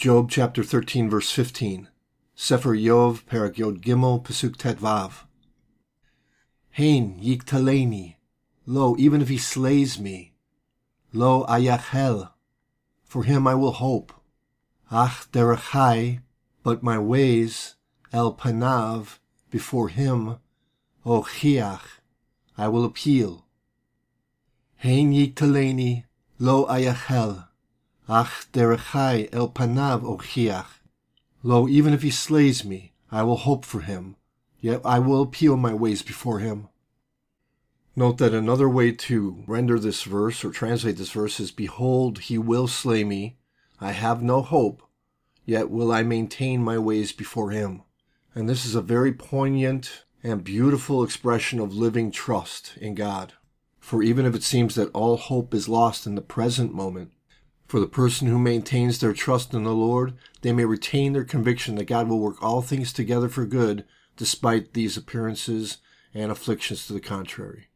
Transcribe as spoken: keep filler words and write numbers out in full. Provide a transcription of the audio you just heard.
Job chapter thirteen, verse fifteen. Sefer Yov, Perek Yod Gimel, Pasuk Tet Vav. Hein yiktaleni, lo, even if he slays me, lo ayachel, for him I will hope. Ach derechai, but my ways, el panav, before him, o chiach, I will appeal. Hein yiktaleni, lo ayachel, ach derechai, el panav, o chiach. Lo, even if he slays me, I will hope for him, yet I will appeal my ways before him. Note that another way to render this verse or translate this verse is, behold, he will slay me. I have no hope, yet will I maintain my ways before him. And this is a very poignant and beautiful expression of living trust in God. For even if it seems that all hope is lost in the present moment, for the person who maintains their trust in the Lord, they may retain their conviction that God will work all things together for good, despite these appearances and afflictions to the contrary.